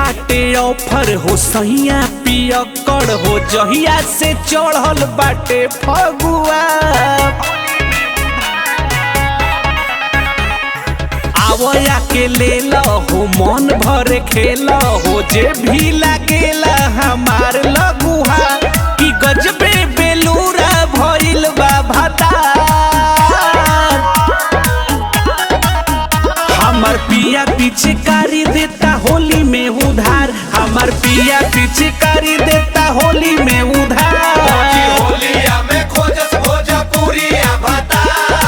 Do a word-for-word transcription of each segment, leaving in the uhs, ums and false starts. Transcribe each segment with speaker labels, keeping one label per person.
Speaker 1: बाटे ऑफर हो सैया पियक्कड़ हो जहिया से चढ़ल बाटे फगुआ। आवया के ले लो हो मन भर खेल हो जे भी लागेला हमार लगुहा कि गजबे बेलूरा भइल बा भतार। हमर पिया पिचकारी देता होली में उधार, हमर पिया पिचकारी देता होली में उधार।
Speaker 2: होलिया में खोजस भोजपुरिया भतार।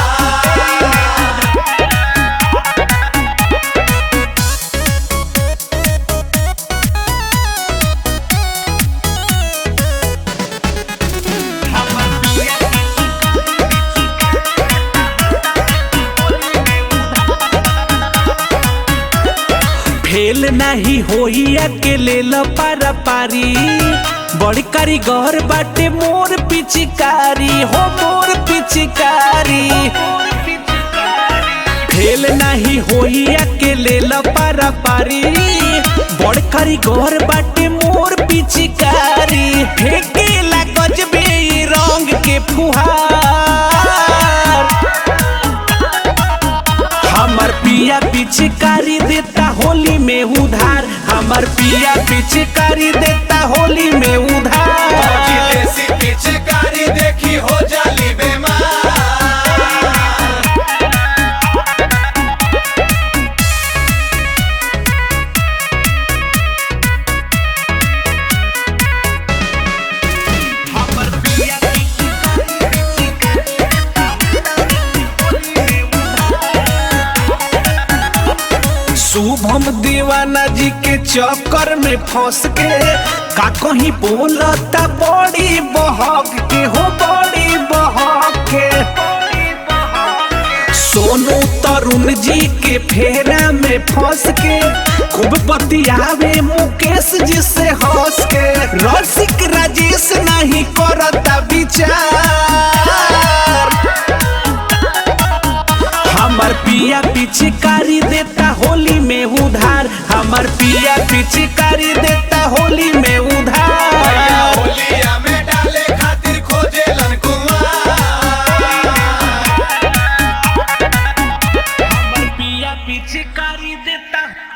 Speaker 1: फेल नहीं होइया के लेल पारा पारी बड़ी कारीगर बाटे मोर पिचकारी हो मोर पिचकारी। फेल नहीं होइया के लेल पारा पारी बड़ी कारीगर बाटे मोर पिचकारी। फेंकेला गजबे ई रंग के फुहार। हमर पिया पिचकारी देता होली में उधार, हमर पिया पिचकारी देता होली में उधार।
Speaker 2: देसी पिचकारी देखी हो जाली बेमार।
Speaker 1: शुभम दीवाना जी के चक्कर में फंस के का कहीं बोलता बड़ी बहक के हो बड़ी बहक के। सोनू तरुण जी के फेरा में फंस के खूब बतियावे मुकेश जी से हंस के। रसिक राजेश नहीं करता विचार। हमर पिया पिचकारी देता होली में उधार, हमर पिया पिचकारी देता होली में उधार।
Speaker 2: होलिया में डाले खातिर खोजेलन कुमार।
Speaker 1: हमर पिया पिचकारी देता